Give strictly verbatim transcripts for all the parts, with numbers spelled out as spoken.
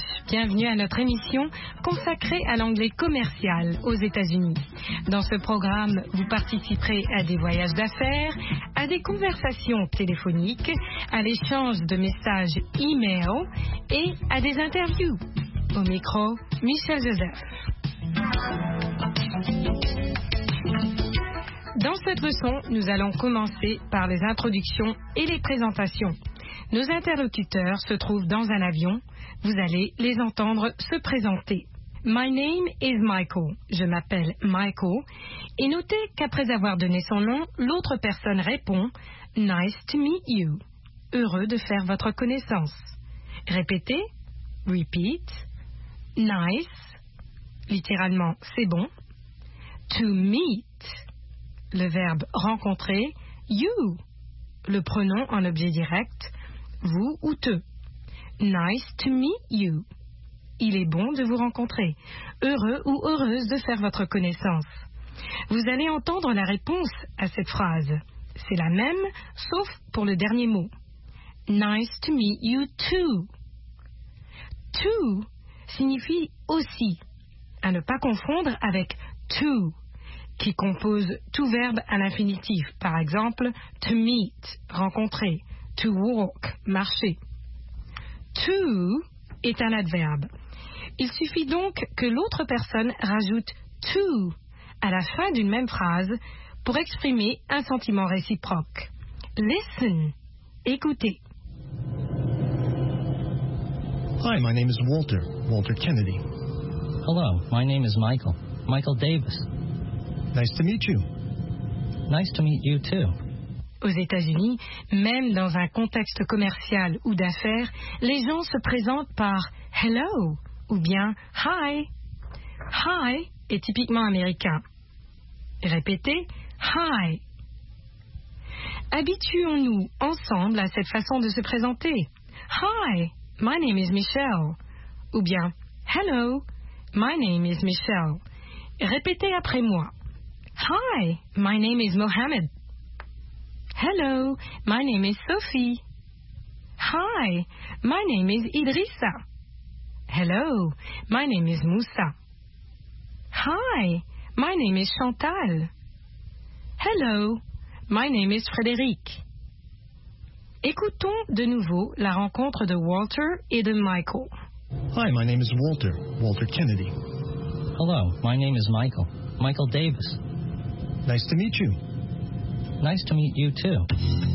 Bienvenue à notre émission consacrée à l'anglais commercial aux États-Unis. Dans ce programme, vous participerez à des voyages d'affaires, à des conversations téléphoniques, à l'échange de messages e-mail et à des interviews. Au micro, Michel Joseph. Dans cette leçon, nous allons commencer par les introductions et les présentations. Nos interlocuteurs se trouvent dans un avion. Vous allez les entendre se présenter. My name is Michael. Je m'appelle Michael. Et notez qu'après avoir donné son nom, l'autre personne répond Nice to meet you. Heureux de faire votre connaissance. Répétez. Repeat. Nice. Littéralement, c'est bon. To meet. Le verbe rencontrer. You. Le pronom en objet direct. Vous ou te. Nice to meet you. Il est bon de vous rencontrer. Heureux ou heureuse de faire votre connaissance. Vous allez entendre la réponse à cette phrase. C'est la même, sauf pour le dernier mot. Nice to meet you too. To signifie aussi, à ne pas confondre avec to, qui compose tout verbe à l'infinitif. Par exemple, to meet, rencontrer. To walk, marcher. To est un adverbe. Il suffit donc que l'autre personne rajoute to à la fin d'une même phrase pour exprimer un sentiment réciproque. Listen, écoutez. Hi, my name is Walter, Walter Kennedy. Hello, my name is Michael, Michael Davis. Nice to meet you. Nice to meet you too. Aux États-Unis, même dans un contexte commercial ou d'affaires, les gens se présentent par hello ou bien hi. Hi est typiquement américain. Répétez hi. Habituons-nous ensemble à cette façon de se présenter. Hi, my name is Michelle. Ou bien hello, my name is Michelle. Répétez après moi. Hi, my name is Mohammed. Hello, my name is Sophie. Hi, my name is Idrissa. Hello, my name is Moussa. Hi, my name is Chantal. Hello, my name is Frédéric. Écoutons de nouveau la rencontre de Walter et de Michael. Hi, my name is Walter, Walter Kennedy. Hello, my name is Michael, Michael Davis. Nice to meet you. Nice to meet you too.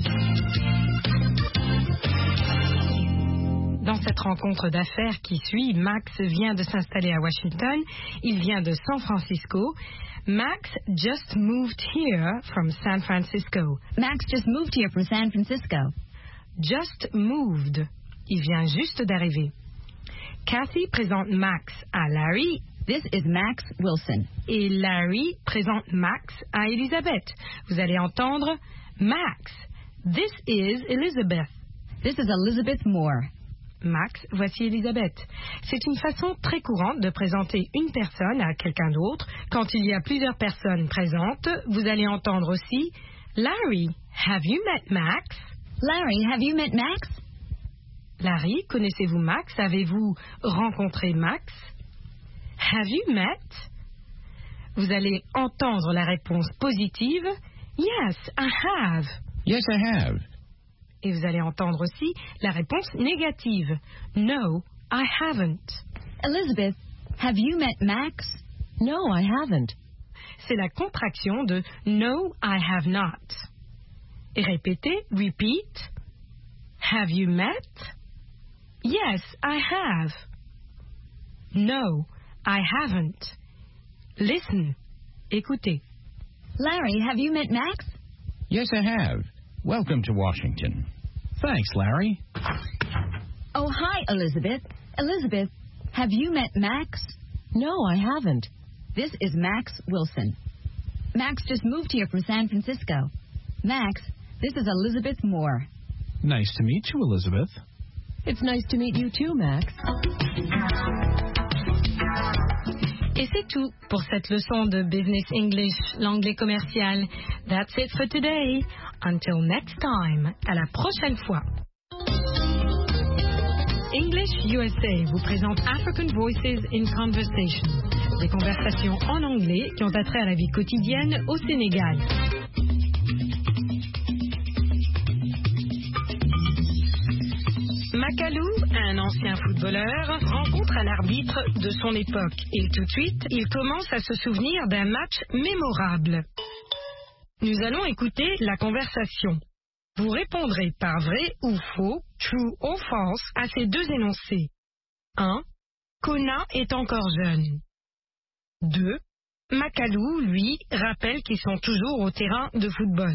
Dans cette rencontre d'affaires qui suit, Max vient de s'installer à Washington. Il vient de San Francisco. Max just moved here from San Francisco. Max just moved here from San Francisco. Just moved. Il vient juste d'arriver. Kathy présente Max à Larry. This is Max Wilson. Et Larry présente Max à Elizabeth. Vous allez entendre Max. This is Elizabeth. This is Elizabeth Moore. Max, voici Elizabeth. C'est une façon très courante de présenter une personne à quelqu'un d'autre. Quand il y a plusieurs personnes présentes, vous allez entendre aussi Larry, have you met Max? Larry, have you met Max? Larry, connaissez-vous Max? Avez-vous rencontré Max? Have you met? Vous allez entendre la réponse positive. Yes, I have. Yes, I have. Et vous allez entendre aussi la réponse négative. No, I haven't. Elizabeth, have you met Max? No, I haven't. C'est la contraction de No, I have not. Et répétez, repeat. Have you met? Yes, I have. No, I haven't. Listen. Écoutez. Larry, have you met Max? Yes, I have. Welcome to Washington. Thanks, Larry. Oh, hi, Elizabeth. Elizabeth, have you met Max? No, I haven't. This is Max Wilson. Max just moved here from San Francisco. Max, this is Elizabeth Moore. Nice to meet you, Elizabeth. It's nice to meet you too, Max. Et c'est tout pour cette leçon de Business English, l'anglais commercial. That's it for today. Until next time. À la prochaine fois. English U S A vous présente African Voices in Conversation, des conversations en anglais qui ont attrait à la vie quotidienne au Sénégal. Macalou, un ancien footballeur, rencontre un arbitre de son époque et tout de suite, il commence à se souvenir d'un match mémorable. Nous allons écouter la conversation. Vous répondrez par vrai ou faux, true or false, à ces deux énoncés. un. Kona est encore jeune. deux. Macalou, lui, rappelle qu'ils sont toujours au terrain de football.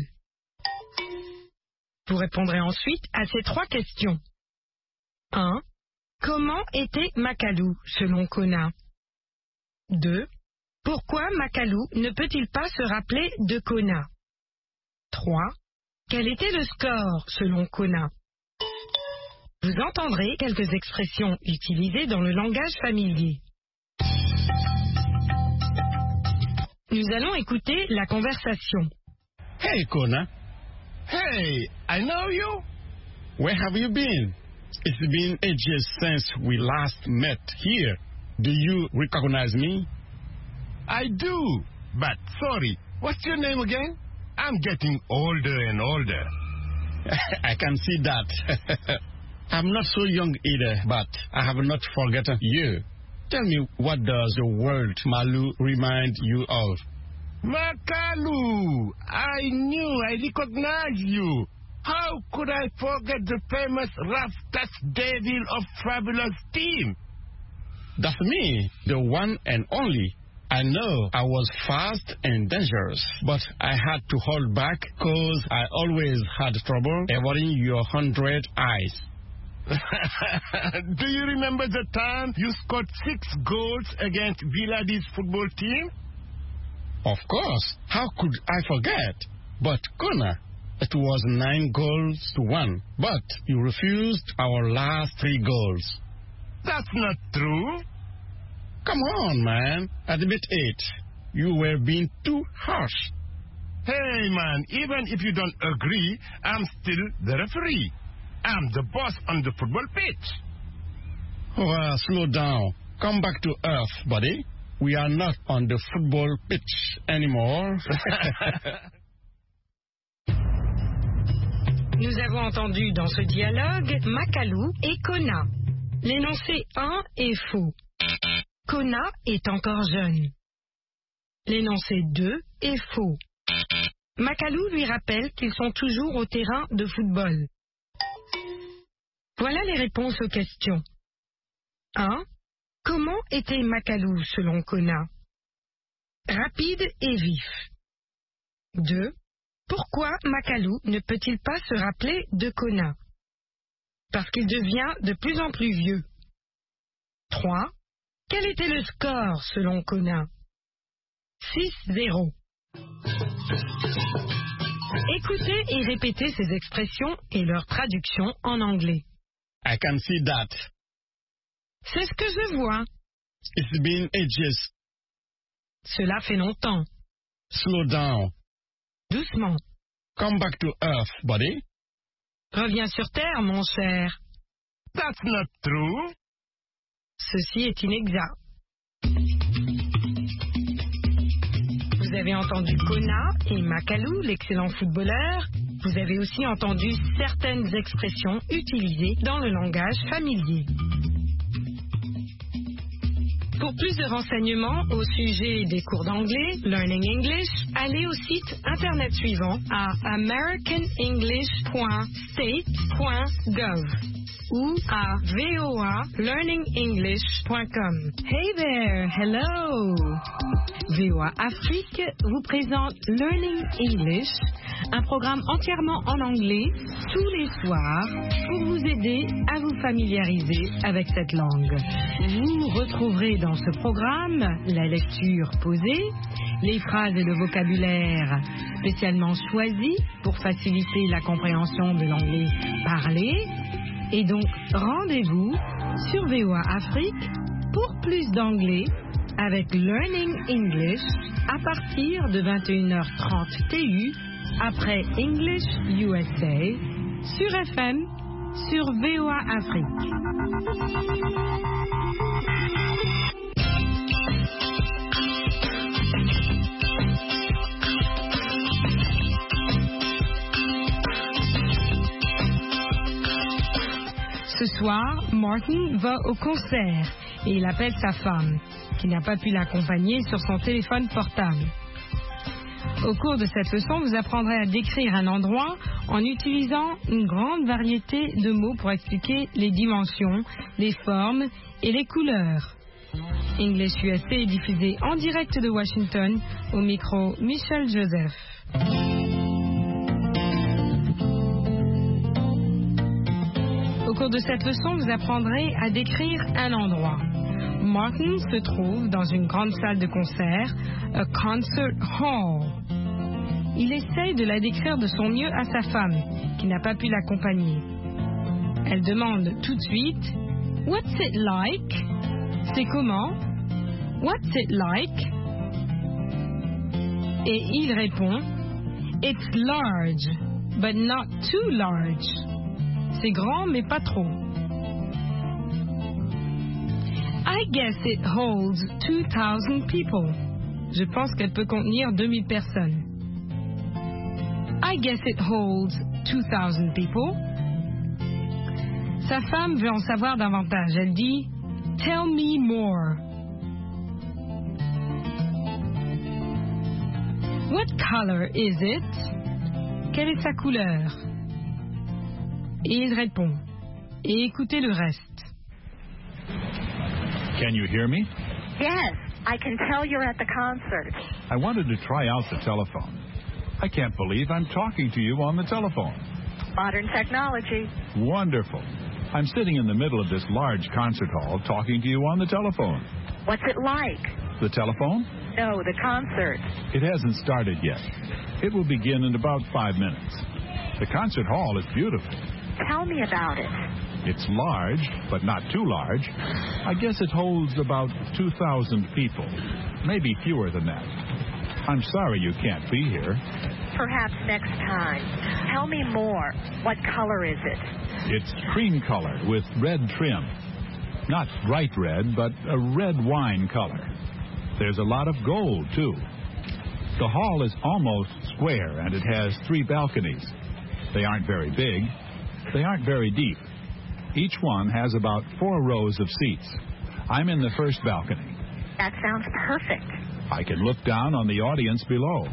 Vous répondrez ensuite à ces trois questions. un. Comment était Macalou, selon Kona? deux. Pourquoi Macalou ne peut-il pas se rappeler de Kona? trois. Quel était le score, selon Kona? Vous entendrez quelques expressions utilisées dans le langage familier. Nous allons écouter la conversation. Hey, Kona. Hey, I know you. Where have you been? It's been ages since we last met here. Do you recognize me? I do, but sorry, what's your name again? I'm getting older and older. I can see that. I'm not so young either, but I have not forgotten you. Tell me, what does the word Malu remind you of? Makalu! I knew I recognized you. How could I forget the famous Rastas Devil of Fabulous team? That's me, the one and only. I know I was fast and dangerous, but I had to hold back because I always had trouble avoiding your hundred eyes. Do you remember the time you scored six goals against Villadi's football team? Of course. How could I forget? But, Kona, it was nine goals to one, but you refused our last three goals. That's not true. Come on, man. At bit eight, you were being too harsh. Hey, man, even if you don't agree, I'm still the referee. I'm the boss on the football pitch. Oh, uh, slow down. Come back to earth, buddy. We are not on the football pitch anymore. Nous avons entendu dans ce dialogue Macalou et Kona. L'énoncé un est faux. Kona est encore jeune. L'énoncé deux est faux. Macalou lui rappelle qu'ils sont toujours au terrain de football. Voilà les réponses aux questions. un. Comment était Macalou selon Kona? Rapide et vif. deux. Pourquoi Macalou ne peut-il pas se rappeler de Kona? Parce qu'il devient de plus en plus vieux. trois. Quel était le score selon Kona? six zéro. Écoutez et répétez ces expressions et leur traduction en anglais. I can see that. C'est ce que je vois. It's been ages. Cela fait longtemps. Slow down. Doucement. Come back to earth, buddy. Reviens sur terre, mon cher. That's not true. Ceci est inexact. Vous avez entendu Kona et Macalou, l'excellent footballeur. Vous avez aussi entendu certaines expressions utilisées dans le langage familier. Pour plus de renseignements au sujet des cours d'anglais, Learning English, allez au site internet suivant à american english point state point gov ou à voa learning english point com. Hey there, hello. V O A Afrique vous présente Learning English, un programme entièrement en anglais tous les soirs pour vous aider à vous familiariser avec cette langue. Vous retrouverez dans ce programme la lecture posée, les phrases et le vocabulaire spécialement choisis pour faciliter la compréhension de l'anglais parlé. Et donc, rendez-vous sur V O A Afrique pour plus d'anglais avec Learning English à partir de vingt et une heures trente T U après English U S A sur F M sur V O A Afrique. Ce soir, Martin va au concert et il appelle sa femme, qui n'a pas pu l'accompagner, sur son téléphone portable. Au cours de cette leçon, vous apprendrez à décrire un endroit en utilisant une grande variété de mots pour expliquer les dimensions, les formes et les couleurs. English U S A est diffusé en direct de Washington, au micro Michel Joseph. Au cours de cette leçon, vous apprendrez à décrire un endroit. Martin se trouve dans une grande salle de concert, a concert hall. Il essaye de la décrire de son mieux à sa femme, qui n'a pas pu l'accompagner. Elle demande tout de suite « What's it like ?» C'est comment? What's it like? Et il répond It's large, but not too large. C'est grand, mais pas trop. I guess it holds two thousand people. Je pense qu'elle peut contenir deux mille personnes. I guess it holds two thousand people. Sa femme veut en savoir davantage. Elle dit Tell me more. What color is it? Quelle est sa couleur? Et il répond. Et écoutez le reste. Can you hear me? Yes, I can tell you're at the concert. I wanted to try out the telephone. I can't believe I'm talking to you on the telephone. Modern technology. Wonderful. I'm sitting in the middle of this large concert hall talking to you on the telephone. What's it like? The telephone? No, the concert. It hasn't started yet. It will begin in about five minutes. The concert hall is beautiful. Tell me about it. It's large, but not too large. I guess it holds about two thousand people, maybe fewer than that. I'm sorry you can't be here. Perhaps next time. Tell me more. What color is it? It's cream color with red trim. Not bright red, but a red wine color. There's a lot of gold, too. The hall is almost square, and it has three balconies. They aren't very big. They aren't very deep. Each one has about four rows of seats. I'm in the first balcony. That sounds perfect. I can look down on the audience below.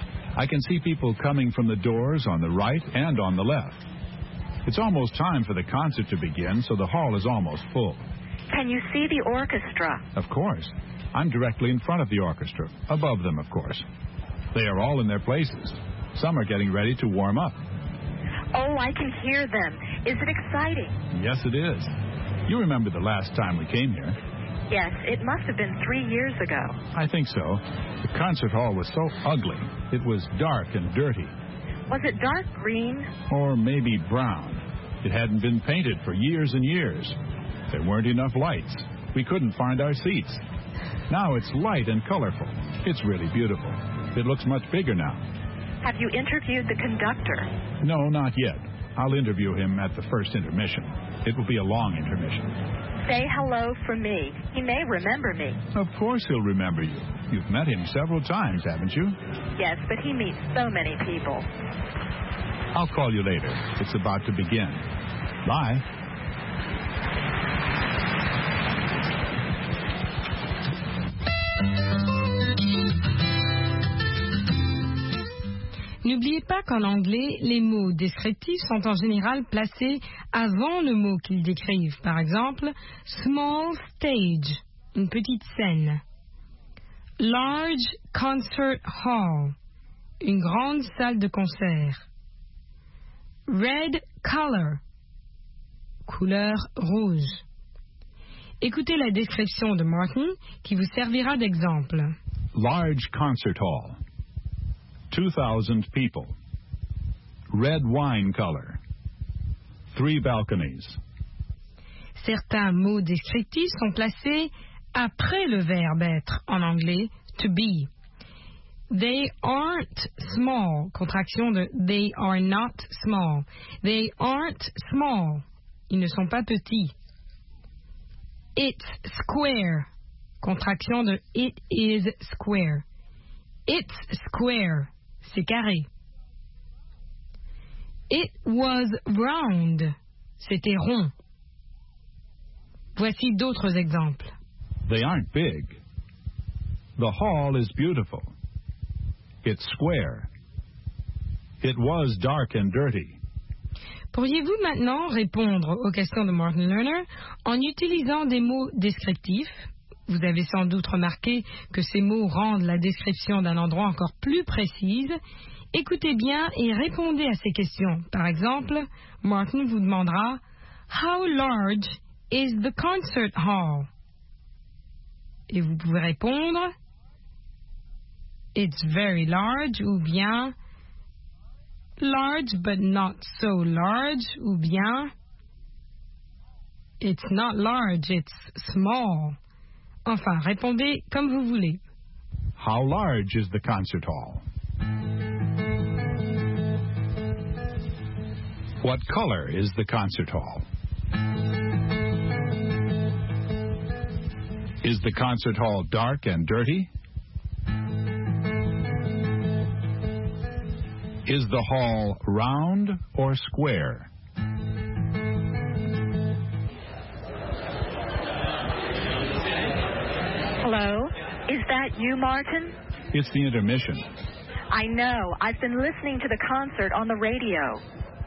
I can see people coming from the doors on the right and on the left. It's almost time for the concert to begin, so the hall is almost full. Can you see the orchestra? Of course. I'm directly in front of the orchestra, above them, of course. They are all in their places. Some are getting ready to warm up. Oh, I can hear them. Is it exciting? Yes, it is. You remember the last time we came here. Yes, it must have been three years ago. I think so. The concert hall was so ugly. It was dark and dirty. Was it dark green? Or maybe brown. It hadn't been painted for years and years. There weren't enough lights. We couldn't find our seats. Now it's light and colorful. It's really beautiful. It looks much bigger now. Have you interviewed the conductor? No, not yet. I'll interview him at the first intermission. It will be a long intermission. Say hello from me. He may remember me. Of course he'll remember you. You've met him several times, haven't you? Yes, but he meets so many people. I'll call you later. It's about to begin. Bye. N'oubliez pas qu'en anglais, les mots descriptifs sont en général placés avant le mot qu'ils décrivent. Par exemple, small stage, une petite scène. Large concert hall, une grande salle de concert. Red color, couleur rouge. Écoutez la description de Martin qui vous servira d'exemple. Large concert hall. two thousand people. Red wine color. Three balconies. Certains mots descriptifs sont placés après le verbe être en anglais to be. They aren't small, contraction de they are not small. They aren't small. Ils ne sont pas petits. It's square. Contraction de it is square. It's square. C'est carré. It was round. C'était rond. Voici d'autres exemples. They aren't big. The hall is beautiful. It's square. It was dark and dirty. Pourriez-vous maintenant répondre aux questions de Martin Lerner en utilisant des mots descriptifs? Vous avez sans doute remarqué que ces mots rendent la description d'un endroit encore plus précise. Écoutez bien et répondez à ces questions. Par exemple, Martin vous demandera « How large is the concert hall? » Et vous pouvez répondre « It's very large » ou bien « Large but not so large » ou bien « It's not large, it's small ». Enfin, répondez comme vous voulez. How large is the concert hall? What color is the concert hall? Is the concert hall dark and dirty? Is the hall round or square? Hello? Is that you, Martin? It's the intermission. I know. I've been listening to the concert on the radio.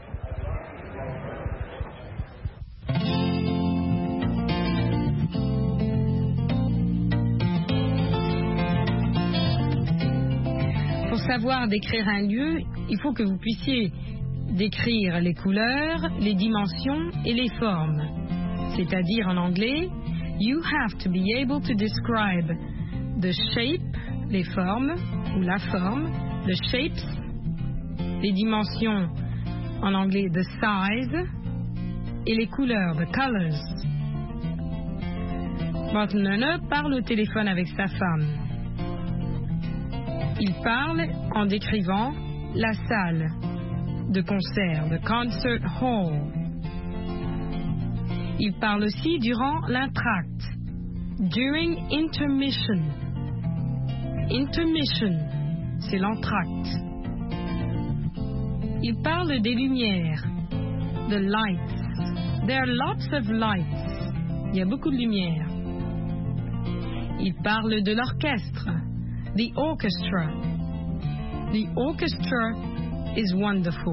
Pour savoir décrire un lieu, il faut que vous puissiez décrire les couleurs, les dimensions et les formes. C'est-à-dire en anglais, you have to be able to describe the shape, les formes, ou la forme, the shapes, les dimensions, en anglais, the size, et les couleurs, the colors. Martin Lerner parle au téléphone avec sa femme. Il parle en décrivant la salle de concert, the concert hall. Il parle aussi durant l'entracte, during intermission. Intermission, c'est l'entracte. Il parle des lumières, the lights. There are lots of lights. Il y a beaucoup de lumière. Il parle de l'orchestre, the orchestra. The orchestra is wonderful.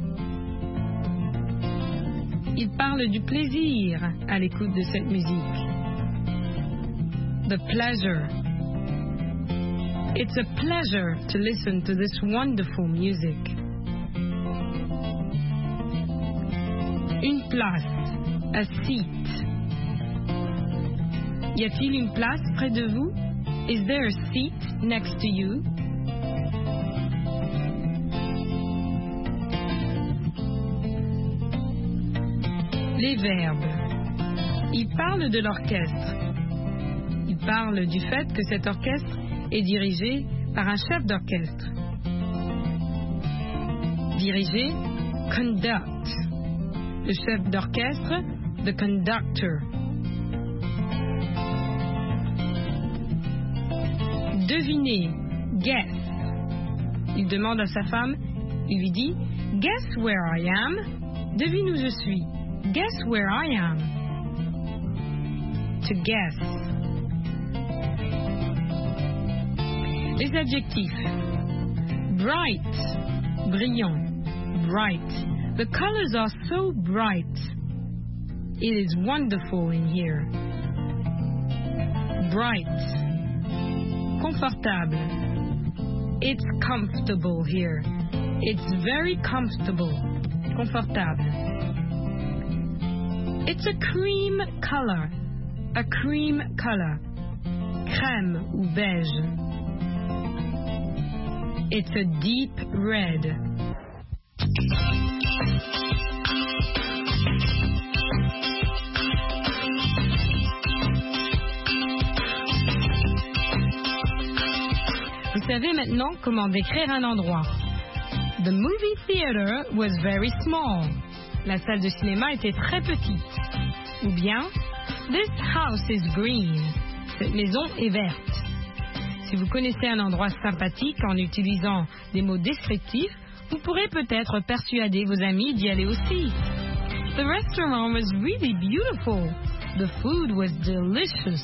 Il parle du plaisir à l'écoute de cette musique. The pleasure. It's a pleasure to listen to this wonderful music. Une place, a seat. Y a-t-il une place près de vous? Is there a seat next to you? Les verbes. Il parle de l'orchestre. Il parle du fait que cet orchestre est dirigé par un chef d'orchestre. Diriger, conduct. Le chef d'orchestre, the conductor. Deviner, guess. Il demande à sa femme, il lui dit, guess where I am. Devine où je suis. Guess where I am. To guess. Les adjectifs. Bright, brillant, bright. The colors are so bright. It is wonderful in here. Bright. Confortable. It's comfortable here. It's very comfortable. Confortable. It's a cream color. A cream color. Crème ou beige. It's a deep red. Vous savez maintenant comment décrire un endroit. The movie theater was very small. La salle de cinéma était très petite. Ou bien, this house is green. Cette maison est verte. Si vous connaissez un endroit sympathique en utilisant des mots descriptifs, vous pourrez peut-être persuader vos amis d'y aller aussi. The restaurant was really beautiful. The food was delicious.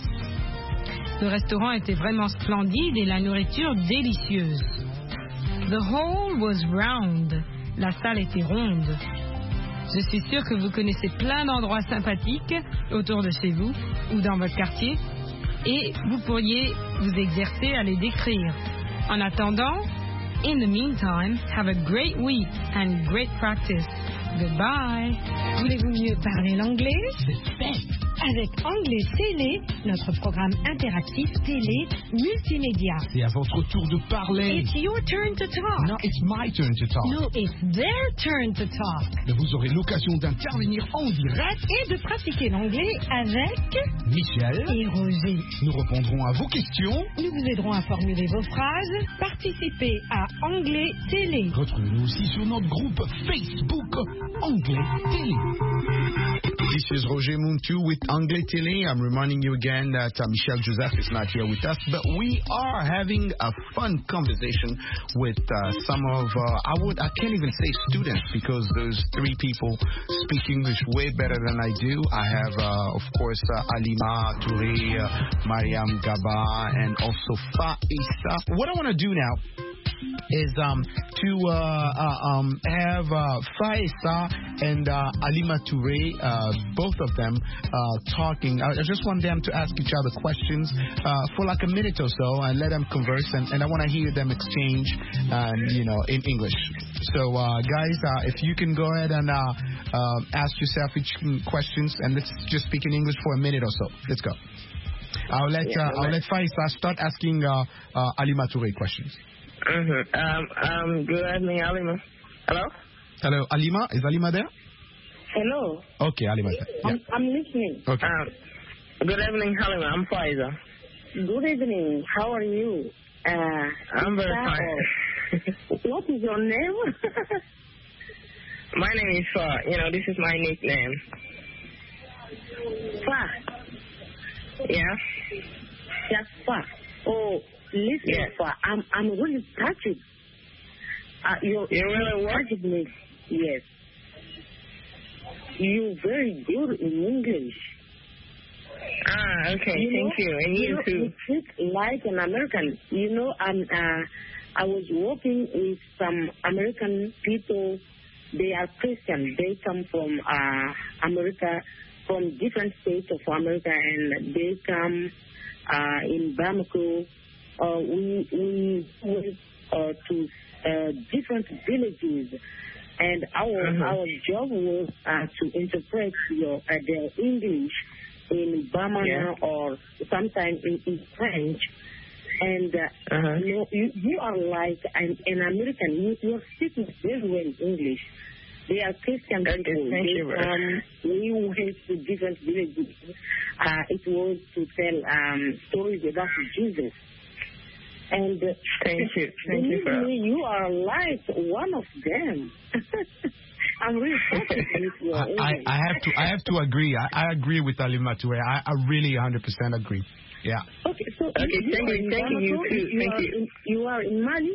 Le restaurant était vraiment splendide et la nourriture délicieuse. The hall was round. La salle était ronde. Je suis sûre que vous connaissez plein d'endroits sympathiques autour de chez vous ou dans votre quartier et vous pourriez vous exercer à les décrire. En attendant, in the meantime, have a great week and great practice. Goodbye. Voulez-vous mieux parler l'anglais? C'est fait. Avec Anglais Télé, notre programme interactif télé multimédia. C'est à votre tour de parler. It's your turn to talk. No, it's my turn to talk. No, it's their turn to talk. Mais vous aurez l'occasion d'intervenir en direct et de pratiquer l'anglais avec Michel et Roger. Nous répondrons à vos questions. Nous vous aiderons à formuler vos phrases. Participez à Anglais Télé. Retrouvez-nous aussi sur notre groupe Facebook Anglais Télé. This is Roger Muntu with Anglais Télé. I'm reminding you again that uh, Michel Joseph is not here with us, but we are having a fun conversation with uh, some of, uh, I would, I can't even say students because those three people speak English way better than I do. I have, uh, of course, uh, Alima Touré, uh, Mariam Gaba, and also Faisa. What I want to do now is um, to uh, uh, um, have uh, Faisa and uh, Alima Touré, uh, both of them, uh, talking. I, I just want them to ask each other questions uh, for like a minute or so and let them converse, and, and I want to hear them exchange, uh, you know, in English. So, uh, guys, uh, if you can go ahead and uh, uh, ask yourself each questions, and let's just speak in English for a minute or so. Let's go. I'll let uh, I'll let Faisa start asking uh, uh, Alima Touré questions. Mm-hmm. Um, um, good evening, Alima. Hello? Hello, Alima? Is Alima there? Hello. Okay, Alima. Yeah. I'm, I'm listening. Okay. Um, good evening, Alima. I'm Faiza. Good evening. How are you? Uh, I'm very fine. What is your name? My name is Fa. You know, this is my nickname. Fa. Yeah? Just Fa. Oh. Listen, yeah. For, I'm I'm really touched. Uh, you you really touched me. Yes. You're very good in English. Ah, okay. You Thank know, you. And you, you know, too. You speak like an American. You know, I'm, uh, I was working with some American people. They are Christian. They come from uh, America, from different states of America, and they come uh, in Bamako. Uh, we we went uh, to uh, different villages, and our uh-huh. our job was uh, to interpret your uh, their English in Bamana yeah. or sometimes in, in French. And uh, uh-huh. you, know, you you are like an, an American. You you are speaking very well English. They are Christian people. Thank they, you. Um, we went to different villages. Uh, it was to tell um, stories about Jesus. And uh, thank you, thank you for me, you are like one of them. I'm really happy with you. I, I, I have to, I have to agree. I, I agree with Alima Touré. I, I really one hundred percent agree. Yeah. Okay, so okay, you thank you, thank you, you, too. You, thank are you. In, you are in Mali.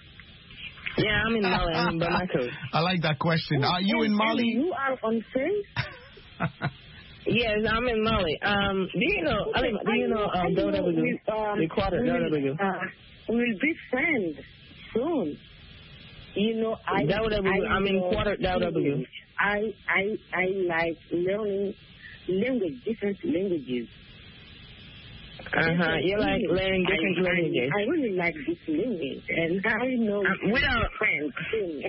Yeah, I'm in Mali. I'm in Bamako. I like that question. Oh, are you in Mali? You are on face. Yes, I'm in Mali. Um, do you know? Okay, do you know um, W W? Um, the quarter W W. Uh, we'll be friends soon. You know, I W W. I I'm in quarter W W. I I I like learning language, different languages. Uh huh. You like learning different I, languages. I, I really like this language, and I know um, we are friends soon.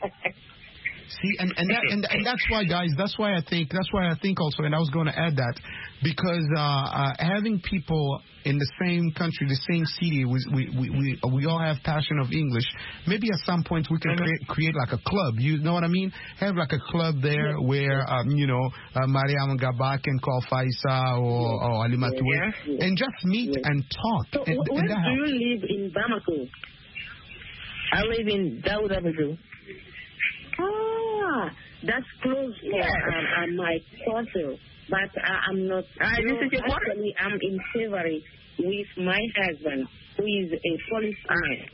See, and and, that, and and that's why, guys. That's why I think. That's why I think also. And I was going to add that because uh, uh, having people in the same country, the same city, we we we we, we all have passion of English. Maybe at some point we can create, create like a club. You know what I mean? Have like a club there where um, you know uh, Mariam Gaba can call Faisa or, or Alima Touré yeah. and just meet yeah. and talk. So and, where and do helps. you live in Bamako? I live in W W. Ah, That's close for Yes. um, uh, my quarter. But uh, I'm not. Ah, this no, is your quarter? actually, I'm in February with my husband, who is a policeman.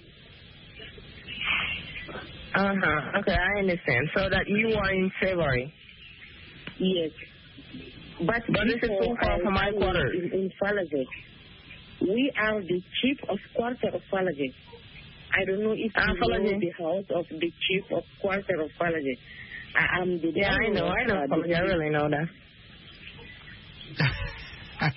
Uh-huh. Okay, I understand. So that you are in February. Yes. But, But this is too far from my quarter. In, in Falazet. We are the chief of quarter of Falazet. I don't know if Ah, you know Falazet. the house of the chief of quarter of Falazet. I am the Yeah, I know. I know. Falazet. I really know that. uh,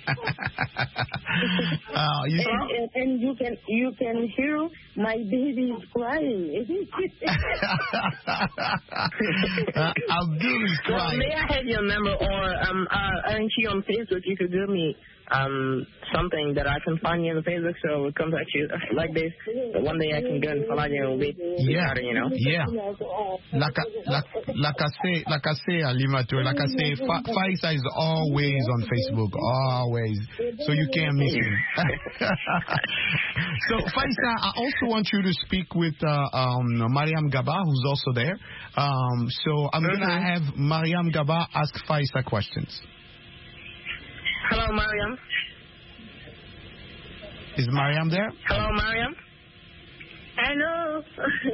you and, and, and you can you can hear my baby is crying. uh, Abdul is Well, crying. may I have your number, or um, uh, aren't you on Facebook? You could give me um something that I can find you on Facebook, so I will contact you like this. But one day I can go and follow you a bit. Yeah, better, you know. yeah. Like I, like, like I say, like I say, Alimato, like I say, Fa- Faisa is always on Facebook, always. So you can't miss him. So Faisa, I also want you to speak with uh, um, Mariam Gaba, who's also there. Um, so I'm Mm-hmm. gonna have Mariam Gaba ask Faisa questions. Hello, Mariam. Is Mariam there? Hello, Mariam. Hello.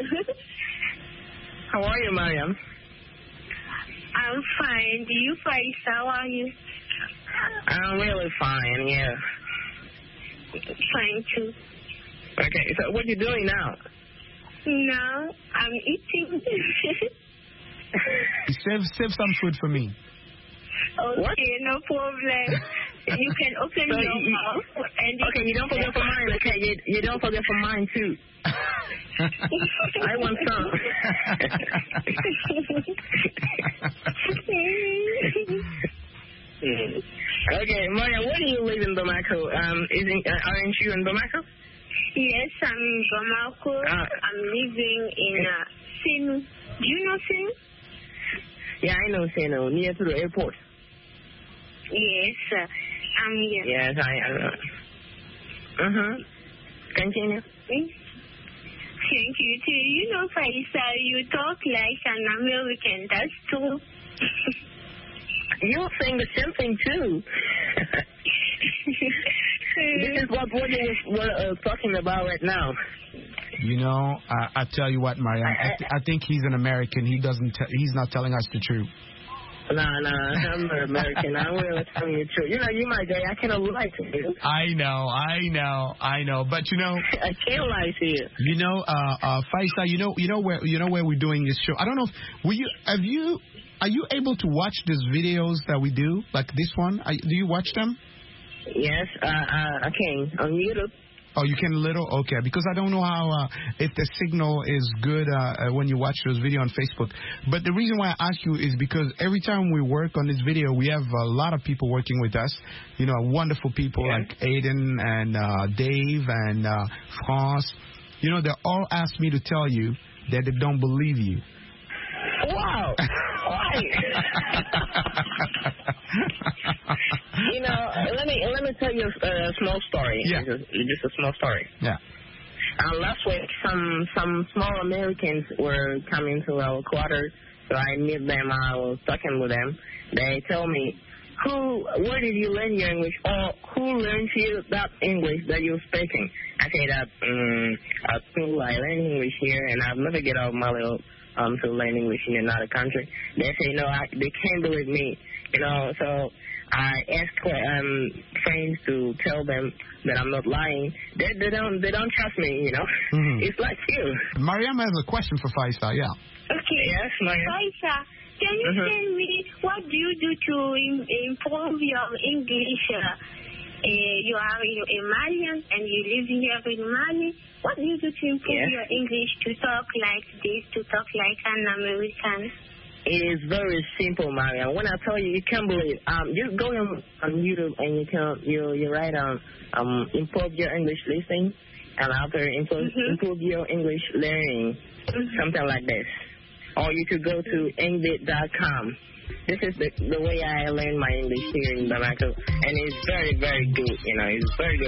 How are you, Mariam? I'm fine. Do you find how are you? I'm really fine, yeah. Fine too. Okay, so what you doing now? Now I'm eating. Save, save some food for me. Okay, What? no problem. You can open So your you- mouth and Okay, you don't forget for mine, okay? You, you don't forget for mine, too. I want some. Okay, Maria, where do you live in Bamako? Um, isn't, uh, aren't you in Bamako? Yes, I'm in Bamako. Ah. I'm living in uh, Sinu. Do you know Sinu? Yeah, I know, Seno, near to the airport. Yes, uh, I'm here. Yes, I I know. Uh-huh. Continue. Thank you too. You know, Faisa, you talk like an American. That's true. You're saying the same thing, too. This is what what you were uh, talking about right now. You know, I, I tell you what, Mariam, I, th- I think he's an American. He doesn't. Te- he's not telling us the truth. Nah, nah, I'm not American. I'm really telling you the truth. You know, you my guy. I cannot lie to you. I know, I know, I know. But you know, I can't lie to you. you know, uh, uh, Faisa, you know, you know where, you know where we're doing this show. I don't know. If, will you? Have you? Are you able to watch these videos that we do, like this one? Are, do you watch them? Yes, uh, uh, I can on YouTube. Oh, you can little? Okay, because I don't know how, uh, if the signal is good uh, uh, when you watch those videos on Facebook. But the reason why I ask you is because every time we work on this video, we have a lot of people working with us. You know, wonderful people Yeah. like Aiden and uh, Dave and uh, France. You know, they all ask me to tell you that they don't believe you. Wow. Why? You know, let me let me tell you a, a small story. Yeah. Just, just a small story. Yeah. Uh, last week, some some small Americans were coming to our quarters, so I met them. I was talking with them. They tell me, "Who? Where did you learn your English? Or who learned you that English that you're speaking?" I say that um, at school I learned English here, and I've never get out of my little um to learn English in another country. They say, "No, I, they can't believe me." You know, so I asked um, friends to tell them that I'm not lying. They, they don't they don't trust me, you know. Mhm. It's like you. Mariam has a question for Faisa, yeah. Okay. Yes, Maya. Faisa, can you Mhm. tell me what do you do to im- improve your English? Uh, uh, you are a Malian and you live here in Mali. What do you do to improve Yes. your English to talk like this, to talk like an American? It is very simple, Maria. When I tell you, you can't believe. Um, just go on, on YouTube and you can you you write um um improve your English listening, and after improve Mhm. improve your English learning, something like this. Or you could go to engbit dot com. This is the the way I learn my English here in Bamako, and it's very very good. You know, it's very good.